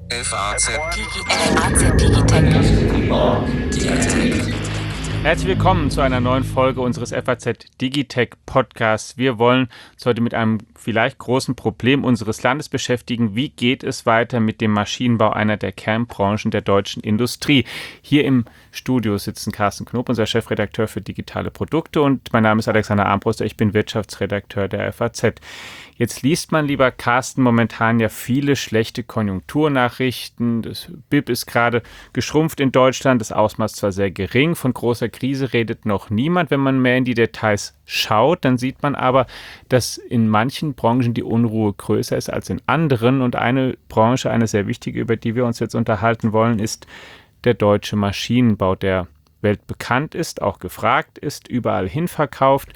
FAZ Digitech. Herzlich willkommen zu einer neuen Folge unseres FAZ Digitech Podcasts. Wir wollen uns heute mit einem vielleicht großen Problem unseres Landes beschäftigen. Wie geht es weiter mit dem Maschinenbau, einer der Kernbranchen der deutschen Industrie? Hier im Studio sitzen Carsten Knob, unser Chefredakteur für digitale Produkte, und mein Name ist Alexander Armbruster, ich bin Wirtschaftsredakteur der FAZ. Jetzt liest man, lieber Carsten, momentan ja viele schlechte Konjunkturnachrichten. Das BIP ist gerade geschrumpft in Deutschland, das Ausmaß zwar sehr gering, von großer Krise redet noch niemand. Wenn man mehr in die Details schaut, dann sieht man aber, dass in manchen Branchen die Unruhe größer ist als in anderen. Und eine Branche, eine sehr wichtige, über die wir uns jetzt unterhalten wollen, ist der deutsche Maschinenbau, der weltbekannt ist, auch gefragt ist, überall hin verkauft,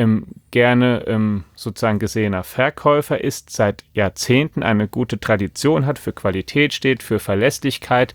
gerne sozusagen gesehener Verkäufer ist, seit Jahrzehnten eine gute Tradition hat, für Qualität steht, für Verlässlichkeit.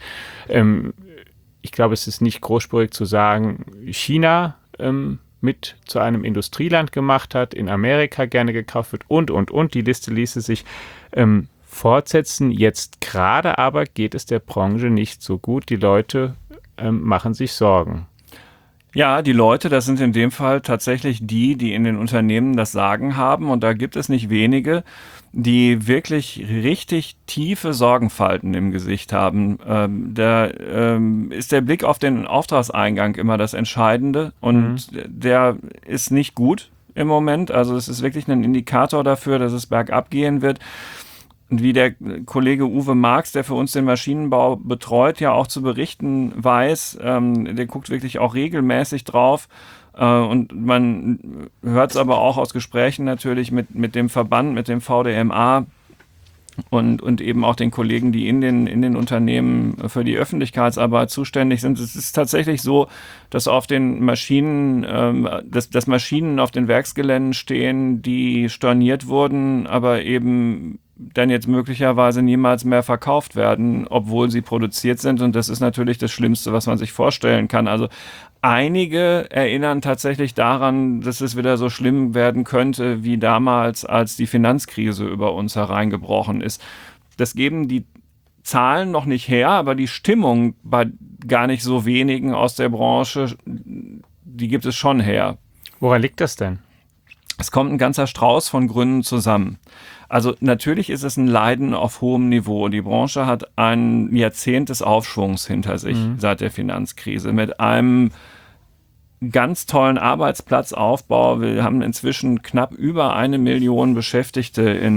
Ich glaube, es ist nicht großspurig zu sagen, China mit zu einem Industrieland gemacht hat, in Amerika gerne gekauft wird und. Die Liste ließe sich fortsetzen. Jetzt gerade aber geht es der Branche nicht so gut. Die Leute machen sich Sorgen. Ja, die Leute, das sind in dem Fall tatsächlich die in den Unternehmen das Sagen haben. Und da gibt es nicht wenige, die wirklich richtig tiefe Sorgenfalten im Gesicht haben. Da ist der Blick auf den Auftragseingang immer das Entscheidende. Und der ist nicht gut im Moment. Also es ist wirklich ein Indikator dafür, dass es bergab gehen wird. Und wie der Kollege Uwe Marx, der für uns den Maschinenbau betreut, ja auch zu berichten weiß, der guckt wirklich auch regelmäßig drauf. Und man hört es aber auch aus Gesprächen natürlich mit dem Verband, mit dem VDMA und eben auch den Kollegen, die in den Unternehmen für die Öffentlichkeitsarbeit zuständig sind. Es ist tatsächlich so, dass auf den Maschinen, dass Maschinen auf den Werksgeländen stehen, die storniert wurden, aber eben dann jetzt möglicherweise niemals mehr verkauft werden, obwohl sie produziert sind. Und das ist natürlich das Schlimmste, was man sich vorstellen kann. Also einige erinnern tatsächlich daran, dass es wieder so schlimm werden könnte wie damals, als die Finanzkrise über uns hereingebrochen ist. Das geben die Zahlen noch nicht her, aber die Stimmung bei gar nicht so wenigen aus der Branche, die gibt es schon her. Woran liegt das denn? Es kommt ein ganzer Strauß von Gründen zusammen. Also natürlich ist es ein Leiden auf hohem Niveau. Die Branche hat ein Jahrzehnt des Aufschwungs hinter sich seit der Finanzkrise mit einem ganz tollen Arbeitsplatzaufbau. Wir haben inzwischen knapp über 1 Million Beschäftigte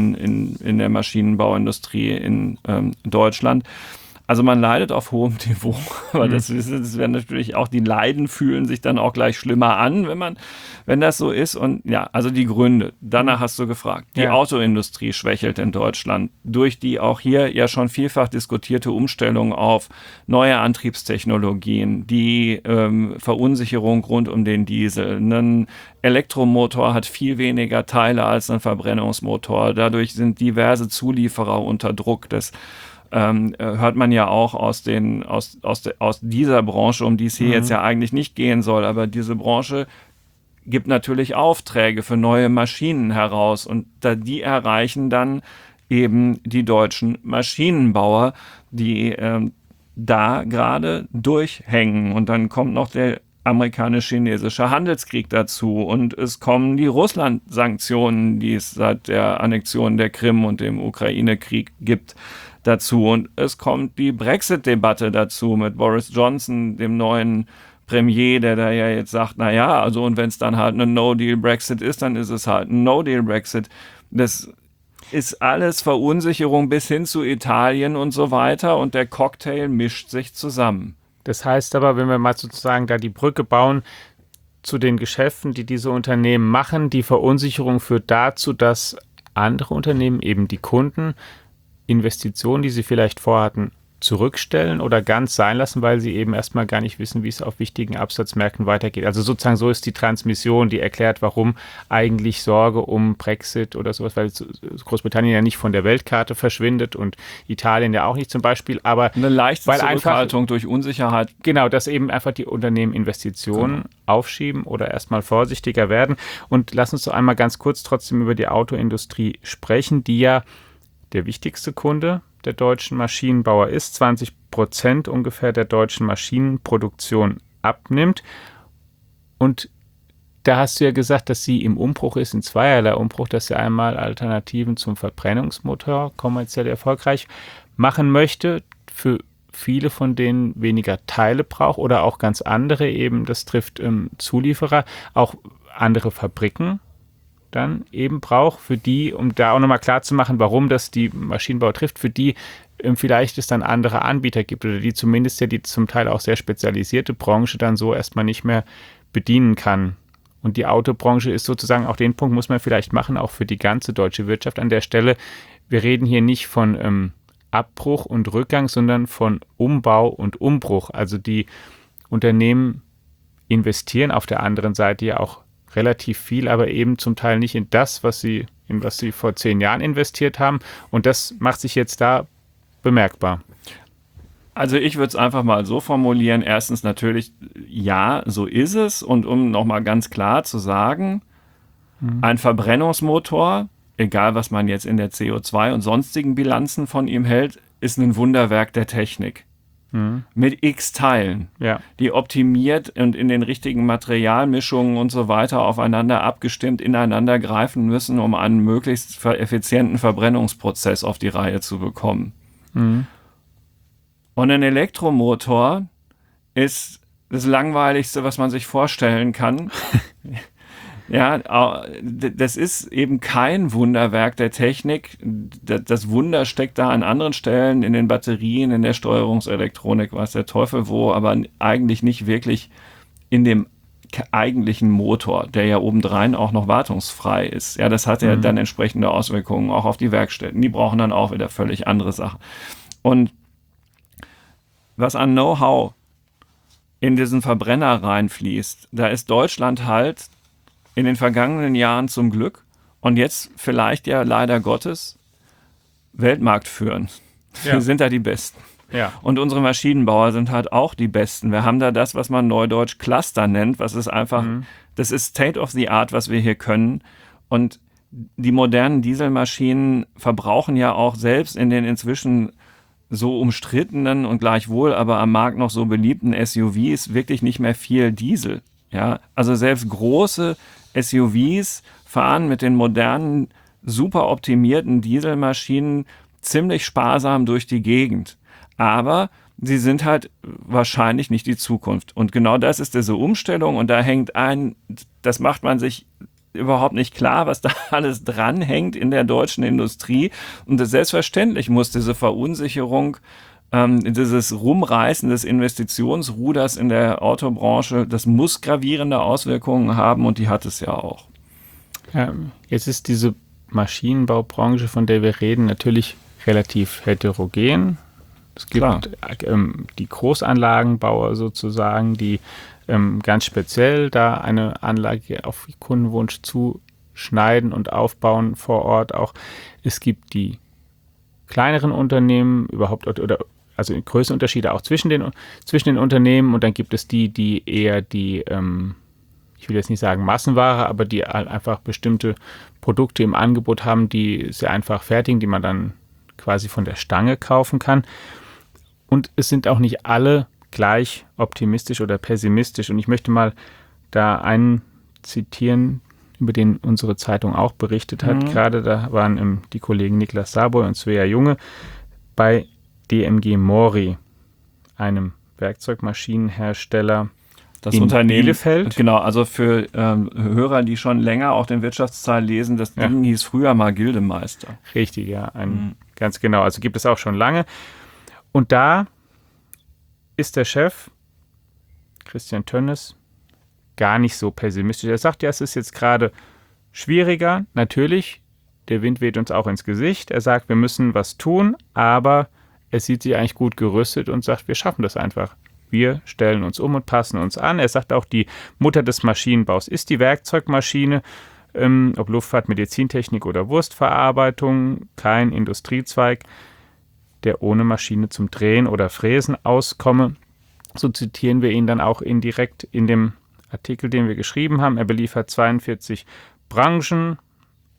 in der Maschinenbauindustrie in Deutschland. Also man leidet auf hohem Niveau, aber das werden natürlich auch, die Leiden fühlen sich dann auch gleich schlimmer an, wenn das so ist. Und ja, also die Gründe, danach hast du gefragt. Die Autoindustrie schwächelt in Deutschland durch die auch hier ja schon vielfach diskutierte Umstellung auf neue Antriebstechnologien, die Verunsicherung rund um den Diesel. Ein Elektromotor hat viel weniger Teile als ein Verbrennungsmotor. Dadurch sind diverse Zulieferer unter Druck. Das hört man ja auch aus dieser Branche, um die es hier jetzt ja eigentlich nicht gehen soll. Aber diese Branche gibt natürlich Aufträge für neue Maschinen heraus. Und die erreichen dann eben die deutschen Maschinenbauer, die da gerade durchhängen. Und dann kommt noch der amerikanisch-chinesische Handelskrieg dazu. Und es kommen die Russland-Sanktionen, die es seit der Annexion der Krim und dem Ukraine-Krieg gibt, dazu. Und es kommt die Brexit-Debatte dazu mit Boris Johnson, dem neuen Premier, der da ja jetzt sagt, naja, also und wenn es dann halt ein No-Deal-Brexit ist, dann ist es halt ein No-Deal-Brexit. Das ist alles Verunsicherung bis hin zu Italien und so weiter, und der Cocktail mischt sich zusammen. Das heißt aber, wenn wir mal sozusagen da die Brücke bauen zu den Geschäften, die diese Unternehmen machen, die Verunsicherung führt dazu, dass andere Unternehmen, eben die Kunden, Investitionen, die sie vielleicht vorhatten, zurückstellen oder ganz sein lassen, weil sie eben erstmal gar nicht wissen, wie es auf wichtigen Absatzmärkten weitergeht. Also sozusagen so ist die Transmission, die erklärt, warum eigentlich Sorge um Brexit oder sowas, weil Großbritannien ja nicht von der Weltkarte verschwindet und Italien ja auch nicht zum Beispiel, aber eine leichte Zurückhaltung durch Unsicherheit. Genau, dass eben einfach die Unternehmen Investitionen aufschieben oder erstmal vorsichtiger werden. Und lass uns doch einmal ganz kurz trotzdem über die Autoindustrie sprechen, die ja der wichtigste Kunde der deutschen Maschinenbauer ist, 20% ungefähr der deutschen Maschinenproduktion abnimmt. Und da hast du ja gesagt, dass sie im Umbruch ist, in zweierlei Umbruch, dass sie einmal Alternativen zum Verbrennungsmotor kommerziell erfolgreich machen möchte, für viele von denen weniger Teile braucht oder auch ganz andere, eben das trifft Zulieferer, auch andere Fabriken dann eben braucht, für die, um da auch nochmal klar zu machen, warum das die Maschinenbauer trifft, für die vielleicht es dann andere Anbieter gibt oder die zumindest ja die zum Teil auch sehr spezialisierte Branche dann so erstmal nicht mehr bedienen kann. Und die Autobranche ist sozusagen, auch den Punkt muss man vielleicht machen, auch für die ganze deutsche Wirtschaft an der Stelle. Wir reden hier nicht von Abbruch und Rückgang, sondern von Umbau und Umbruch. Also die Unternehmen investieren auf der anderen Seite ja auch relativ viel, aber eben zum Teil nicht in das, in was sie vor 10 Jahren investiert haben. Und das macht sich jetzt da bemerkbar. Also ich würde es einfach mal so formulieren. Erstens natürlich, ja, so ist es. Und um nochmal ganz klar zu sagen, ein Verbrennungsmotor, egal was man jetzt in der CO2 und sonstigen Bilanzen von ihm hält, ist ein Wunderwerk der Technik. Mit x Teilen, die optimiert und in den richtigen Materialmischungen und so weiter aufeinander abgestimmt ineinander greifen müssen, um einen möglichst effizienten Verbrennungsprozess auf die Reihe zu bekommen. Und ein Elektromotor ist das Langweiligste, was man sich vorstellen kann. Ja, das ist eben kein Wunderwerk der Technik. Das Wunder steckt da an anderen Stellen, in den Batterien, in der Steuerungselektronik, weiß der Teufel wo, aber eigentlich nicht wirklich in dem eigentlichen Motor, der ja obendrein auch noch wartungsfrei ist. Ja, das hat ja dann entsprechende Auswirkungen auch auf die Werkstätten. Die brauchen dann auch wieder völlig andere Sachen. Und was an Know-how in diesen Verbrenner reinfließt, da ist Deutschland halt in den vergangenen Jahren zum Glück und jetzt vielleicht ja leider Gottes weltmarktführend. Ja. Wir sind da die Besten. Ja. Und unsere Maschinenbauer sind halt auch die Besten. Wir haben da das, was man neudeutsch Cluster nennt, was ist einfach, das ist State of the Art, was wir hier können. Und die modernen Dieselmaschinen verbrauchen ja auch selbst in den inzwischen so umstrittenen und gleichwohl aber am Markt noch so beliebten SUVs wirklich nicht mehr viel Diesel. Ja, also selbst große SUVs fahren mit den modernen, super optimierten Dieselmaschinen ziemlich sparsam durch die Gegend. Aber sie sind halt wahrscheinlich nicht die Zukunft. Und genau das ist diese Umstellung. Und da hängt das macht man sich überhaupt nicht klar, was da alles dranhängt in der deutschen Industrie. Und selbstverständlich muss diese Verunsicherung, dieses Rumreißen des Investitionsruders in der Autobranche, das muss gravierende Auswirkungen haben und die hat es ja auch. Ja, jetzt ist diese Maschinenbaubranche, von der wir reden, natürlich relativ heterogen. Es gibt die Großanlagenbauer sozusagen, die ganz speziell da eine Anlage auf Kundenwunsch zuschneiden und aufbauen vor Ort auch. Es gibt die kleineren Unternehmen überhaupt oder also Größenunterschiede auch zwischen den Unternehmen und dann gibt es die eher die, ich will jetzt nicht sagen Massenware, aber die halt einfach bestimmte Produkte im Angebot haben, die sehr einfach fertigen, die man dann quasi von der Stange kaufen kann. Und es sind auch nicht alle gleich optimistisch oder pessimistisch. Und ich möchte mal da einen zitieren, über den unsere Zeitung auch berichtet hat. Gerade da waren die Kollegen Niklas Saboy und Svea Junge bei DMG Mori, einem Werkzeugmaschinenhersteller das Unternehmen Bielefeld. Genau, also für Hörer, die schon länger auch den Wirtschaftsteil lesen, das Ding hieß früher mal Gildemeister. Richtig, ja, ganz genau. Also gibt es auch schon lange. Und da ist der Chef, Christian Tönnes, gar nicht so pessimistisch. Er sagt, ja, es ist jetzt gerade schwieriger. Natürlich, der Wind weht uns auch ins Gesicht. Er sagt, wir müssen was tun, aber er sieht sich eigentlich gut gerüstet und sagt, wir schaffen das einfach. Wir stellen uns um und passen uns an. Er sagt auch, die Mutter des Maschinenbaus ist die Werkzeugmaschine, ob Luftfahrt, Medizintechnik oder Wurstverarbeitung, kein Industriezweig, der ohne Maschine zum Drehen oder Fräsen auskomme. So zitieren wir ihn dann auch indirekt in dem Artikel, den wir geschrieben haben. Er beliefert 42 Branchen,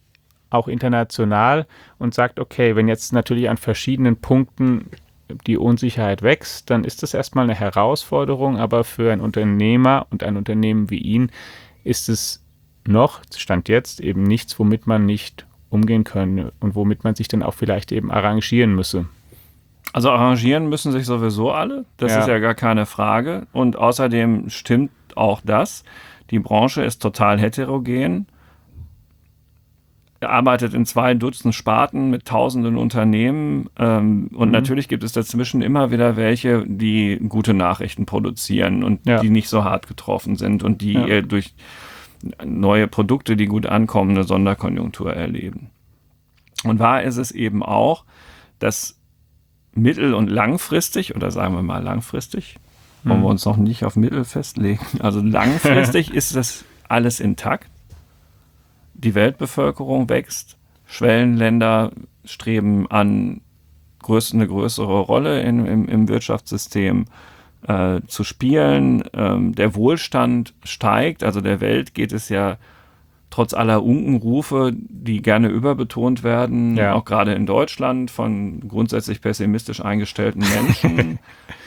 auch international, und sagt, okay, wenn jetzt natürlich an verschiedenen Punkten die Unsicherheit wächst, dann ist das erstmal eine Herausforderung, aber für einen Unternehmer und ein Unternehmen wie ihn ist es noch, Stand jetzt, eben nichts, womit man nicht umgehen können und womit man sich dann auch vielleicht eben arrangieren müsse. Also arrangieren müssen sich sowieso alle, das ist ja gar keine Frage. Und außerdem stimmt auch das, die Branche ist total heterogen, arbeitet in 2 Dutzend Sparten mit tausenden Unternehmen und natürlich gibt es dazwischen immer wieder welche, die gute Nachrichten produzieren und die nicht so hart getroffen sind und die durch neue Produkte, die gut ankommen, eine Sonderkonjunktur erleben. Und wahr ist es eben auch, dass mittel- und langfristig, oder sagen wir mal langfristig, wollen wir uns noch nicht auf Mittel festlegen, also langfristig ist das alles intakt. Die Weltbevölkerung wächst, Schwellenländer streben an, eine größere Rolle im Wirtschaftssystem zu spielen. Der Wohlstand steigt, also der Welt geht es ja trotz aller Unkenrufe, die gerne überbetont werden, auch gerade in Deutschland von grundsätzlich pessimistisch eingestellten Menschen.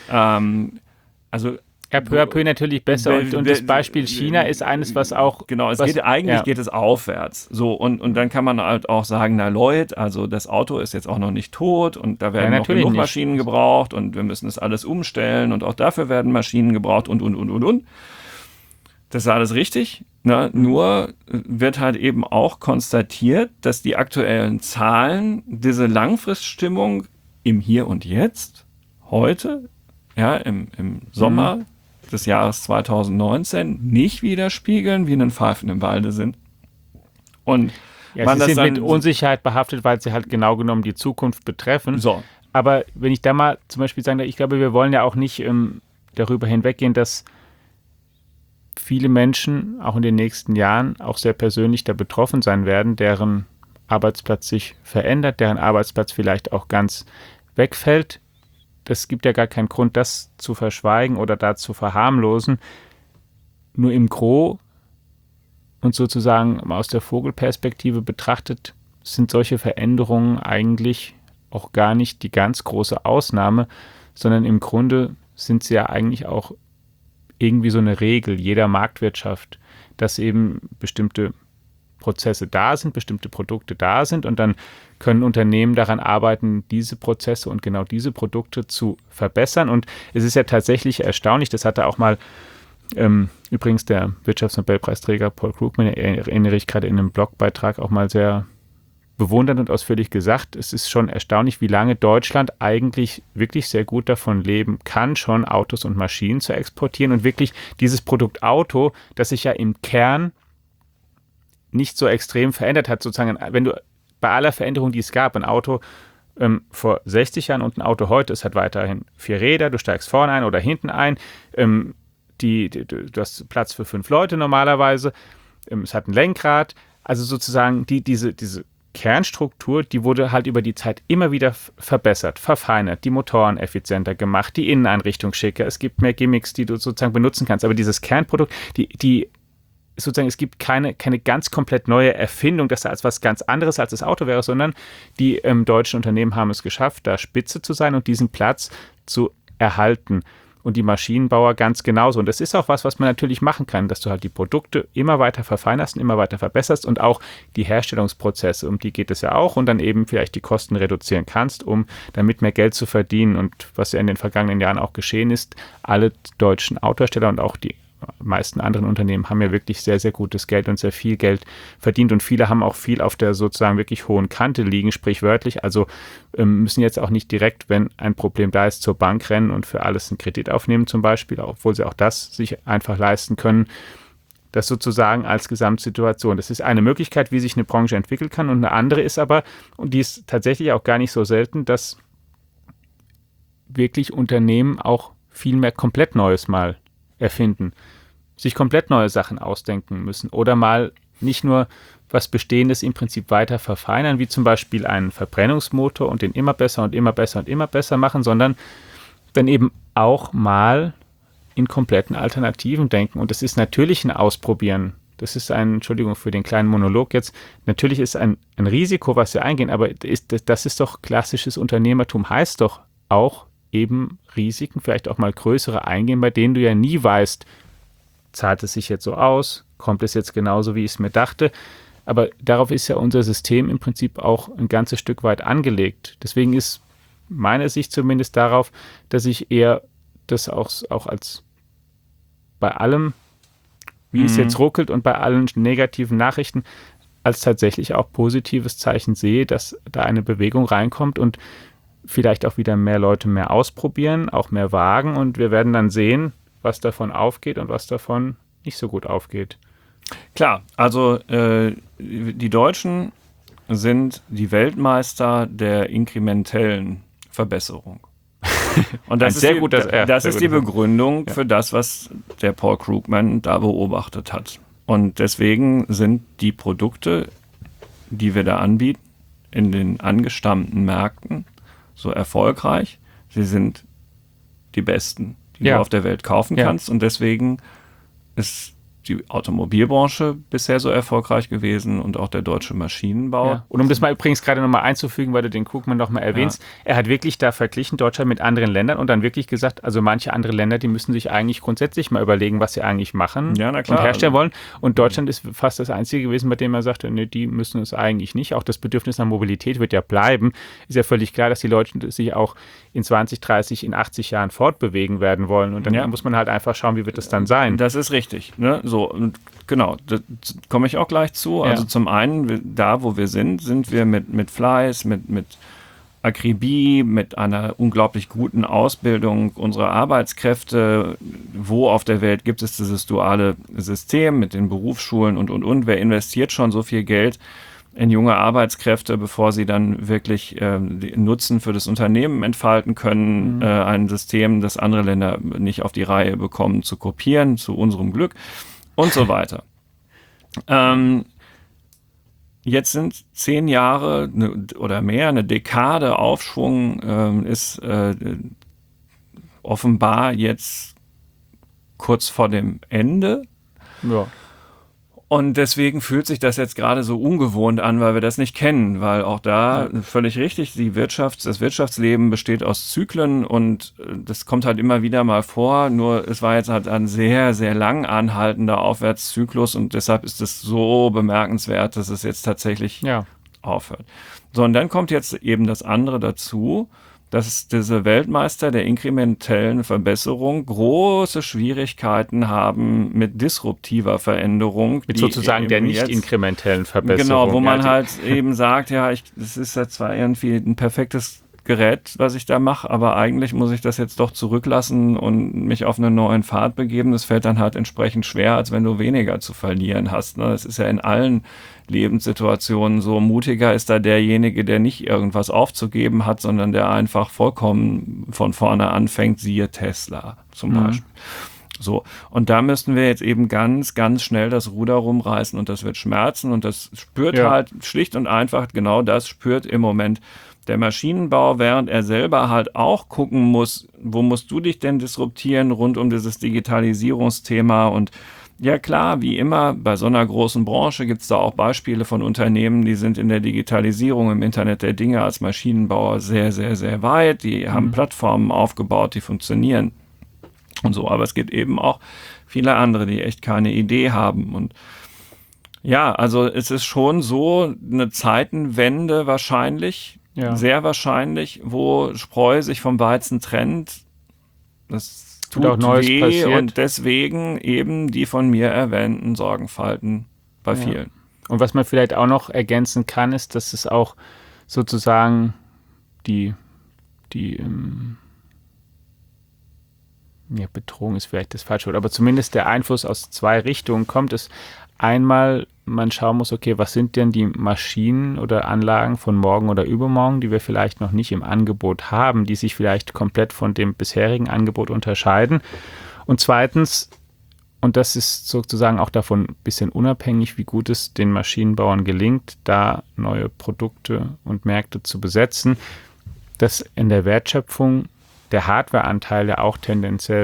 Peu à peu natürlich besser und das Beispiel China ist eines, was auch... Genau, geht es aufwärts. So, und dann kann man halt auch sagen, na Leute, also das Auto ist jetzt auch noch nicht tot und da werden noch genug Maschinen gebraucht und wir müssen das alles umstellen und auch dafür werden Maschinen gebraucht und. Das ist alles richtig, ne? Nur wird halt eben auch konstatiert, dass die aktuellen Zahlen diese Langfriststimmung im Hier und Jetzt, heute, im Sommer des Jahres 2019 nicht widerspiegeln, wie ein Pfeifen im Walde sind. Und sie sind mit Unsicherheit behaftet, weil sie halt genau genommen die Zukunft betreffen. So. Aber wenn ich da mal zum Beispiel sage, ich glaube, wir wollen ja auch nicht darüber hinweggehen, dass viele Menschen auch in den nächsten Jahren auch sehr persönlich da betroffen sein werden, deren Arbeitsplatz sich verändert, deren Arbeitsplatz vielleicht auch ganz wegfällt. Es gibt ja gar keinen Grund, das zu verschweigen oder da zu verharmlosen. Nur im Gros und sozusagen aus der Vogelperspektive betrachtet, sind solche Veränderungen eigentlich auch gar nicht die ganz große Ausnahme, sondern im Grunde sind sie ja eigentlich auch irgendwie so eine Regel jeder Marktwirtschaft, dass eben bestimmte Prozesse da sind, bestimmte Produkte da sind und dann können Unternehmen daran arbeiten, diese Prozesse und genau diese Produkte zu verbessern. Und es ist ja tatsächlich erstaunlich, das hatte auch mal übrigens der Wirtschaftsnobelpreisträger Paul Krugman, erinnere ich gerade in einem Blogbeitrag auch mal sehr bewundernd und ausführlich gesagt, es ist schon erstaunlich, wie lange Deutschland eigentlich wirklich sehr gut davon leben kann, schon Autos und Maschinen zu exportieren und wirklich dieses Produkt Auto, das sich ja im Kern nicht so extrem verändert hat, sozusagen, wenn du bei aller Veränderung, die es gab, ein Auto vor 60 Jahren und ein Auto heute, es hat weiterhin 4 Räder, du steigst vorne ein oder hinten ein, du hast Platz für 5 Leute normalerweise, es hat ein Lenkrad, also sozusagen diese Kernstruktur, die wurde halt über die Zeit immer wieder verbessert, verfeinert, die Motoren effizienter gemacht, die Inneneinrichtung schicker, es gibt mehr Gimmicks, die du sozusagen benutzen kannst, aber dieses Kernprodukt, sozusagen, es gibt keine ganz komplett neue Erfindung, dass da als was ganz anderes als das Auto wäre, sondern die deutschen Unternehmen haben es geschafft, da Spitze zu sein und diesen Platz zu erhalten. Und die Maschinenbauer ganz genauso. Und das ist auch was man natürlich machen kann, dass du halt die Produkte immer weiter verfeinerst und immer weiter verbesserst und auch die Herstellungsprozesse, um die geht es ja auch, und dann eben vielleicht die Kosten reduzieren kannst, um damit mehr Geld zu verdienen. Und was ja in den vergangenen Jahren auch geschehen ist, alle deutschen Autohersteller und auch die meisten anderen Unternehmen haben ja wirklich sehr, sehr gutes Geld und sehr viel Geld verdient und viele haben auch viel auf der sozusagen wirklich hohen Kante liegen, sprichwörtlich, also müssen jetzt auch nicht direkt, wenn ein Problem da ist, zur Bank rennen und für alles einen Kredit aufnehmen zum Beispiel, obwohl sie auch das sich einfach leisten können, das sozusagen als Gesamtsituation. Das ist eine Möglichkeit, wie sich eine Branche entwickeln kann, und eine andere ist aber, und die ist tatsächlich auch gar nicht so selten, dass wirklich Unternehmen auch viel mehr komplett Neues mal erfinden, sich komplett neue Sachen ausdenken müssen oder mal nicht nur was Bestehendes im Prinzip weiter verfeinern, wie zum Beispiel einen Verbrennungsmotor und den immer besser und immer besser und immer besser machen, sondern dann eben auch mal in kompletten Alternativen denken. Und das ist natürlich ein Ausprobieren das ist Entschuldigung für den kleinen Monolog jetzt, natürlich ist ein Risiko, was wir eingehen, aber das ist doch klassisches Unternehmertum, heißt doch auch eben Risiken, vielleicht auch mal größere eingehen, bei denen du ja nie weißt, zahlt es sich jetzt so aus, kommt es jetzt genauso, wie ich es mir dachte. Aber darauf ist ja unser System im Prinzip auch ein ganzes Stück weit angelegt. Deswegen ist meine Sicht zumindest darauf, dass ich eher das auch als bei allem, wie es jetzt ruckelt und bei allen negativen Nachrichten, als tatsächlich auch positives Zeichen sehe, dass da eine Bewegung reinkommt und vielleicht auch wieder mehr Leute mehr ausprobieren, auch mehr wagen und wir werden dann sehen, was davon aufgeht und was davon nicht so gut aufgeht. Klar, also die Deutschen sind die Weltmeister der inkrementellen Verbesserung. Und das ist die Begründung für das, was der Paul Krugman da beobachtet hat. Und deswegen sind die Produkte, die wir da anbieten, in den angestammten Märkten so erfolgreich. Sie sind die besten, die du auf der Welt kaufen kannst. Und deswegen ist die Automobilbranche bisher so erfolgreich gewesen und auch der deutsche Maschinenbau. Ja. Und um das mal übrigens gerade nochmal einzufügen, weil du den Krugman nochmal erwähnst, er hat wirklich da verglichen Deutschland mit anderen Ländern und dann wirklich gesagt, also manche andere Länder, die müssen sich eigentlich grundsätzlich mal überlegen, was sie eigentlich machen und herstellen wollen. Und Deutschland ist fast das Einzige gewesen, bei dem er sagte, nee, die müssen es eigentlich nicht. Auch das Bedürfnis nach Mobilität wird ja bleiben. Ist ja völlig klar, dass die Leute sich auch in 20, 30, in 80 Jahren fortbewegen werden wollen. Und dann muss man halt einfach schauen, wie wird das dann sein. Das ist richtig. Ne? So, und genau, da komme ich auch gleich zu. Also zum einen, da wo wir sind wir mit Fleiß, mit Akribie, mit einer unglaublich guten Ausbildung unserer Arbeitskräfte. Wo auf der Welt gibt es dieses duale System mit den Berufsschulen und? Wer investiert schon so viel Geld in junge Arbeitskräfte, bevor sie dann wirklich den Nutzen für das Unternehmen entfalten können, ein System, das andere Länder nicht auf die Reihe bekommen, zu kopieren, zu unserem Glück und so weiter. Jetzt sind 10 Jahre oder mehr, eine Dekade Aufschwung ist offenbar jetzt kurz vor dem Ende. Ja. Und deswegen fühlt sich das jetzt gerade so ungewohnt an, weil wir das nicht kennen, weil auch da völlig richtig, das Wirtschaftsleben besteht aus Zyklen und das kommt halt immer wieder mal vor, nur es war jetzt halt ein sehr, sehr lang anhaltender Aufwärtszyklus und deshalb ist es so bemerkenswert, dass es jetzt tatsächlich aufhört. So, und dann kommt jetzt eben das andere dazu, dass diese Weltmeister der inkrementellen Verbesserung große Schwierigkeiten haben mit disruptiver Veränderung. Mit sozusagen der nicht inkrementellen Verbesserung. Genau, wo man halt eben sagt, das ist ja zwar irgendwie ein perfektes Gerät, was ich da mache, aber eigentlich muss ich das jetzt doch zurücklassen und mich auf einen neuen Pfad begeben. Das fällt dann halt entsprechend schwer, als wenn du weniger zu verlieren hast. Ne? Das ist ja in allen Lebenssituationen so. Mutiger ist da derjenige, der nicht irgendwas aufzugeben hat, sondern der einfach vollkommen von vorne anfängt, siehe Tesla zum Beispiel. So, und da müssten wir jetzt eben ganz, ganz schnell das Ruder rumreißen und das wird schmerzen und das spürt halt schlicht und einfach, genau das spürt im Moment der Maschinenbau, während er selber halt auch gucken muss, wo musst du dich denn disruptieren rund um dieses Digitalisierungsthema und ja klar, wie immer, bei so einer großen Branche gibt es da auch Beispiele von Unternehmen, die sind in der Digitalisierung im Internet der Dinge als Maschinenbauer sehr, sehr, sehr weit. Die haben Plattformen aufgebaut, die funktionieren und so. Aber es gibt eben auch viele andere, die echt keine Idee haben. Und ja, also es ist schon so eine Zeitenwende wahrscheinlich, sehr wahrscheinlich, wo Spreu sich vom Weizen trennt. Das tut auch Neues weh passiert. Und deswegen eben die von mir erwähnten Sorgenfalten bei vielen. Und was man vielleicht auch noch ergänzen kann, ist, dass es auch sozusagen die Bedrohung ist vielleicht das falsche Wort, aber zumindest der Einfluss aus 2 Richtungen kommt. Es einmal man schauen muss, okay, was sind denn die Maschinen oder Anlagen von morgen oder übermorgen, die wir vielleicht noch nicht im Angebot haben, die sich vielleicht komplett von dem bisherigen Angebot unterscheiden. Und zweitens, und das ist sozusagen auch davon ein bisschen unabhängig, wie gut es den Maschinenbauern gelingt, da neue Produkte und Märkte zu besetzen, dass in der Wertschöpfung der Hardwareanteil ja auch tendenziell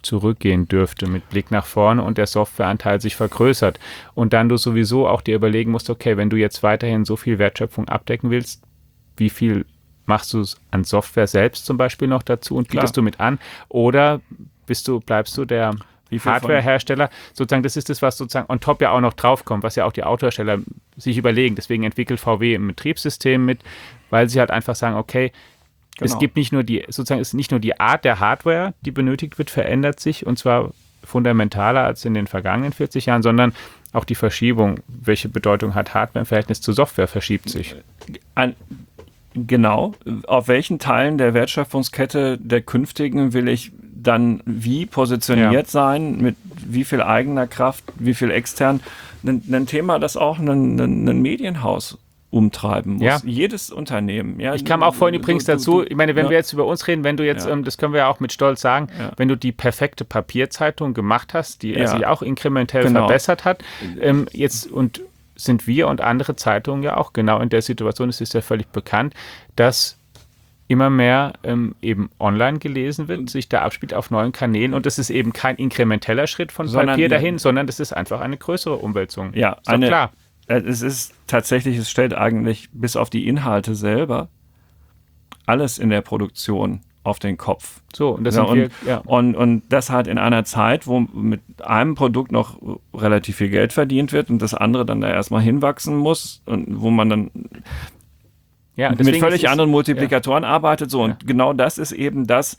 zurückgehen dürfte mit Blick nach vorne und der Softwareanteil sich vergrößert. Und dann du sowieso auch dir überlegen musst, okay, wenn du jetzt weiterhin so viel Wertschöpfung abdecken willst, wie viel machst du an Software selbst zum Beispiel noch dazu und bietest du mit an? Oder bleibst du der Hardwarehersteller? Sozusagen, das ist das, was sozusagen on top ja auch noch draufkommt, was ja auch die Autohersteller sich überlegen. Deswegen entwickelt VW ein Betriebssystem mit, weil sie halt einfach sagen, okay, es gibt nicht nur die Art der Hardware, die benötigt wird, verändert sich und zwar fundamentaler als in den vergangenen 40 Jahren, sondern auch die Verschiebung, welche Bedeutung hat Hardware im Verhältnis zu Software, verschiebt sich. Genau. Auf welchen Teilen der Wertschöpfungskette der künftigen will ich dann wie positioniert sein, mit wie viel eigener Kraft, wie viel extern? Ein Thema, das auch ein Medienhaus umtreiben muss. Ja. Jedes Unternehmen. Ja, ich kam auch vorhin übrigens dazu, ich meine, wenn wir jetzt über uns reden, wenn du jetzt, das können wir ja auch mit Stolz sagen, wenn du die perfekte Papierzeitung gemacht hast, die sich auch inkrementell verbessert hat, jetzt und sind wir und andere Zeitungen ja auch genau in der Situation, es ist ja völlig bekannt, dass immer mehr eben online gelesen wird, sich da abspielt auf neuen Kanälen und das ist eben kein inkrementeller Schritt von Papier dahin, sondern das ist einfach eine größere Umwälzung. Ja, ist doch klar. Es ist tatsächlich, es stellt eigentlich bis auf die Inhalte selber alles in der Produktion auf den Kopf. So, und das und das halt in einer Zeit, wo mit einem Produkt noch relativ viel Geld verdient wird und das andere dann da erstmal hinwachsen muss und wo man dann mit völlig anderen Multiplikatoren arbeitet. So, und genau das ist eben das,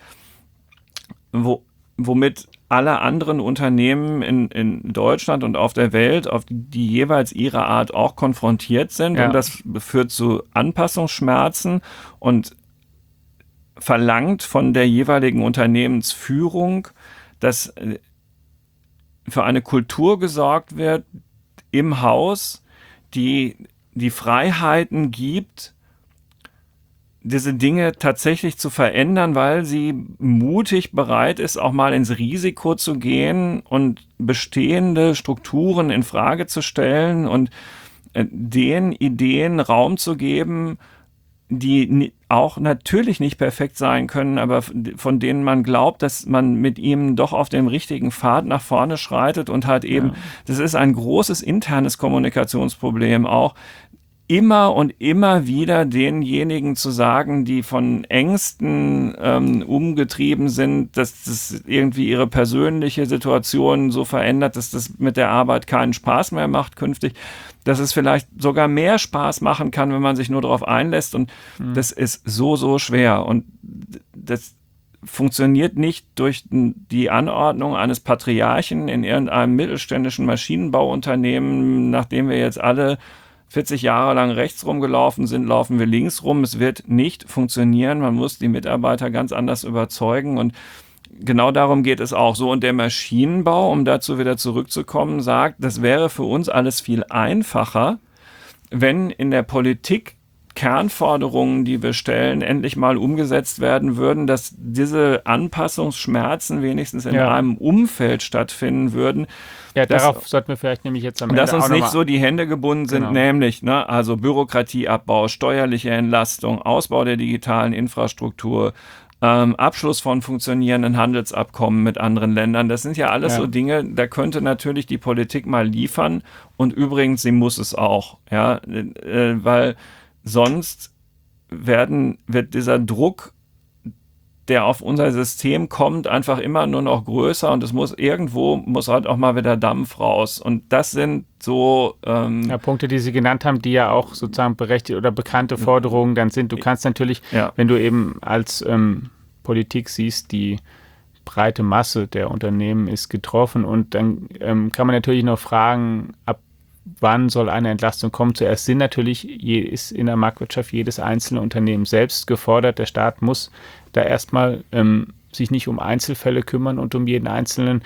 womit alle anderen Unternehmen in Deutschland und auf der Welt, auf die jeweils ihre Art auch konfrontiert sind. Und das führt zu Anpassungsschmerzen und verlangt von der jeweiligen Unternehmensführung, dass für eine Kultur gesorgt wird im Haus, die Freiheiten gibt, diese Dinge tatsächlich zu verändern, weil sie mutig bereit ist, auch mal ins Risiko zu gehen und bestehende Strukturen in Frage zu stellen und den Ideen Raum zu geben, die auch natürlich nicht perfekt sein können, aber von denen man glaubt, dass man mit ihm doch auf dem richtigen Pfad nach vorne schreitet und halt eben, das ist ein großes internes Kommunikationsproblem auch, immer und immer wieder denjenigen zu sagen, die von Ängsten umgetrieben sind, dass das irgendwie ihre persönliche Situation so verändert, dass das mit der Arbeit keinen Spaß mehr macht künftig, dass es vielleicht sogar mehr Spaß machen kann, wenn man sich nur darauf einlässt und das ist so schwer und das funktioniert nicht durch die Anordnung eines Patriarchen in irgendeinem mittelständischen Maschinenbauunternehmen, nachdem wir jetzt alle 40 Jahre lang rechts rumgelaufen sind, laufen wir links rum. Es wird nicht funktionieren. Man muss die Mitarbeiter ganz anders überzeugen und genau darum geht es auch so. Und der Maschinenbau, um dazu wieder zurückzukommen, sagt, das wäre für uns alles viel einfacher, wenn in der Politik Kernforderungen, die wir stellen, endlich mal umgesetzt werden würden, dass diese Anpassungsschmerzen wenigstens in einem Umfeld stattfinden würden. Ja, darauf sollten wir vielleicht nämlich jetzt am Ende dass uns nicht so die Hände gebunden sind, nämlich also Bürokratieabbau, steuerliche Entlastung, Ausbau der digitalen Infrastruktur, Abschluss von funktionierenden Handelsabkommen mit anderen Ländern. Das sind ja alles so Dinge, da könnte natürlich die Politik mal liefern und übrigens, sie muss es auch, weil sonst wird dieser Druck, der auf unser System kommt, einfach immer nur noch größer und es muss halt auch mal wieder Dampf raus. Und das sind so Punkte, die Sie genannt haben, die ja auch sozusagen berechtigt oder bekannte Forderungen dann sind. Du kannst natürlich, wenn du eben als Politik siehst, die breite Masse der Unternehmen ist getroffen und dann kann man natürlich noch fragen, ab wann soll eine Entlastung kommen? Zuerst ist in der Marktwirtschaft jedes einzelne Unternehmen selbst gefordert. Der Staat muss da erstmal sich nicht um Einzelfälle kümmern und um jeden Einzelnen.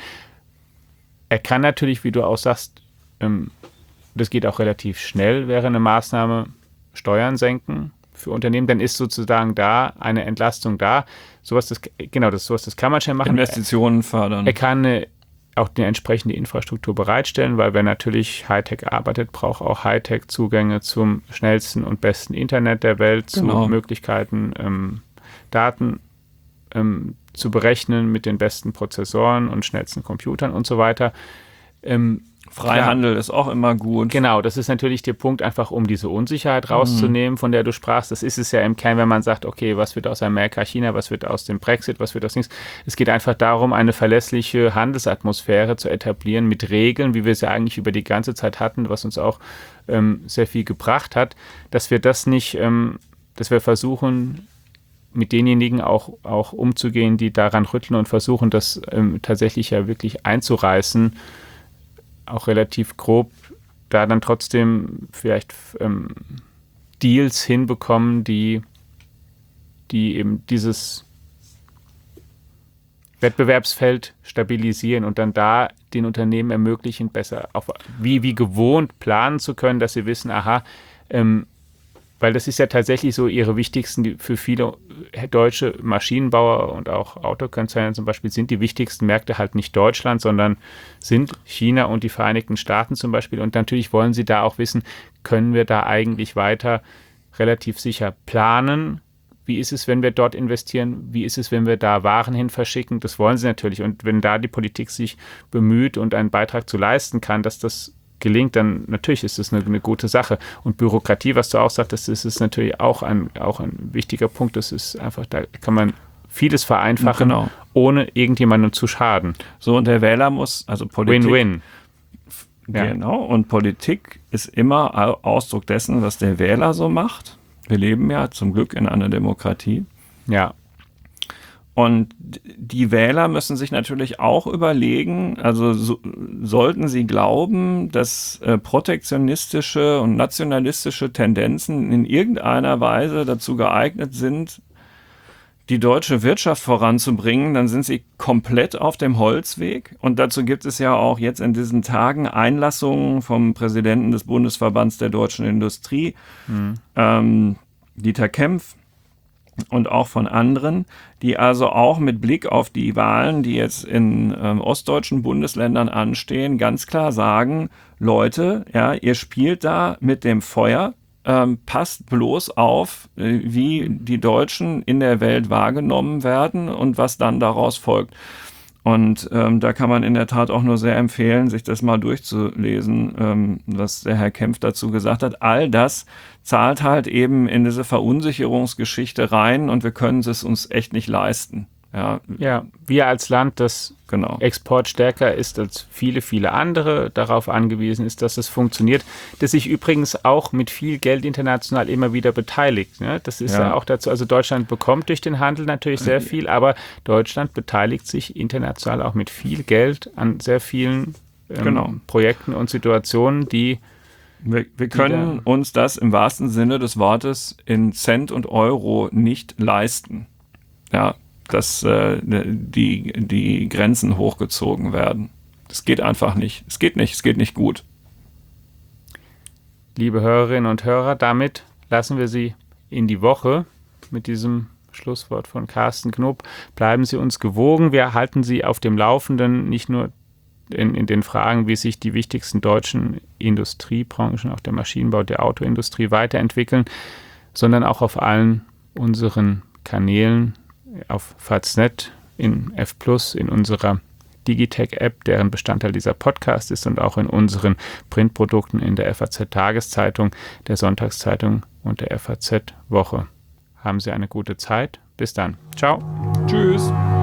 Er kann natürlich, wie du auch sagst, das geht auch relativ schnell, wäre eine Maßnahme, Steuern senken für Unternehmen, dann ist sozusagen da eine Entlastung da. Sowas kann man schnell machen. Investitionen fördern. Er kann auch die entsprechende Infrastruktur bereitstellen, weil wer natürlich Hightech arbeitet, braucht auch Hightech-Zugänge zum schnellsten und besten Internet der Welt, zu Möglichkeiten, Daten zu berechnen mit den besten Prozessoren und schnellsten Computern und so weiter. Freihandel ist auch immer gut. Genau, das ist natürlich der Punkt, einfach um diese Unsicherheit rauszunehmen, von der du sprachst. Das ist es ja im Kern, wenn man sagt, okay, was wird aus Amerika, China, was wird aus dem Brexit, was wird aus nichts. Es geht einfach darum, eine verlässliche Handelsatmosphäre zu etablieren mit Regeln, wie wir sie eigentlich über die ganze Zeit hatten, was uns auch sehr viel gebracht hat, dass wir das nicht, dass wir versuchen, mit denjenigen auch umzugehen, die daran rütteln und versuchen, das tatsächlich ja wirklich einzureißen, auch relativ grob, da dann trotzdem vielleicht Deals hinbekommen, die eben dieses Wettbewerbsfeld stabilisieren und dann da den Unternehmen ermöglichen, besser wie gewohnt planen zu können, dass sie wissen, aha, weil das ist ja tatsächlich so ihre wichtigsten, für viele deutsche Maschinenbauer und auch Autokonzerne zum Beispiel sind die wichtigsten Märkte halt nicht Deutschland, sondern sind China und die Vereinigten Staaten zum Beispiel. Und natürlich wollen sie da auch wissen, können wir da eigentlich weiter relativ sicher planen? Wie ist es, wenn wir dort investieren? Wie ist es, wenn wir da Waren hin verschicken? Das wollen sie natürlich. Und wenn da die Politik sich bemüht und einen Beitrag zu leisten kann, dass das gelingt, dann natürlich ist das eine gute Sache. Und Bürokratie, was du auch sagtest, das ist natürlich auch ein wichtiger Punkt. Das ist einfach, da kann man vieles vereinfachen, genau, ohne irgendjemandem zu schaden. So, und der Wähler muss, also Politik... Win-win. Genau, und Politik ist immer Ausdruck dessen, was der Wähler so macht. Wir leben ja zum Glück in einer Demokratie. Ja. Und die Wähler müssen sich natürlich auch überlegen, also sollten sie glauben, dass protektionistische und nationalistische Tendenzen in irgendeiner Weise dazu geeignet sind, die deutsche Wirtschaft voranzubringen, dann sind sie komplett auf dem Holzweg. Und dazu gibt es ja auch jetzt in diesen Tagen Einlassungen vom Präsidenten des Bundesverbands der deutschen Industrie, Dieter Kempf, und auch von anderen, die also auch mit Blick auf die Wahlen, die jetzt in ostdeutschen Bundesländern anstehen, ganz klar sagen, Leute, ja, ihr spielt da mit dem Feuer, passt bloß auf, wie die Deutschen in der Welt wahrgenommen werden und was dann daraus folgt. Und da kann man in der Tat auch nur sehr empfehlen, sich das mal durchzulesen, was der Herr Kempf dazu gesagt hat. All das zahlt halt eben in diese Verunsicherungsgeschichte rein und wir können es uns echt nicht leisten. Ja, wir als Land, das exportstärker ist als viele, viele andere, darauf angewiesen ist, dass es funktioniert, das sich übrigens auch mit viel Geld international immer wieder beteiligt. Ne? Das ist ja auch dazu, also Deutschland bekommt durch den Handel natürlich sehr viel, aber Deutschland beteiligt sich international auch mit viel Geld an sehr vielen Projekten und Situationen, die wir können uns das im wahrsten Sinne des Wortes in Cent und Euro nicht leisten. Ja, dass die Grenzen hochgezogen werden. Das geht einfach nicht. Es geht nicht gut. Liebe Hörerinnen und Hörer, damit lassen wir Sie in die Woche mit diesem Schlusswort von Carsten Knob. Bleiben Sie uns gewogen. Wir halten Sie auf dem Laufenden, nicht nur in den Fragen, wie sich die wichtigsten deutschen Industriebranchen, auch der Maschinenbau, der Autoindustrie weiterentwickeln, sondern auch auf allen unseren Kanälen, auf Faznet, in F+, in unserer Digitech-App, deren Bestandteil dieser Podcast ist, und auch in unseren Printprodukten in der FAZ-Tageszeitung, der Sonntagszeitung und der FAZ-Woche. Haben Sie eine gute Zeit. Bis dann. Ciao. Tschüss.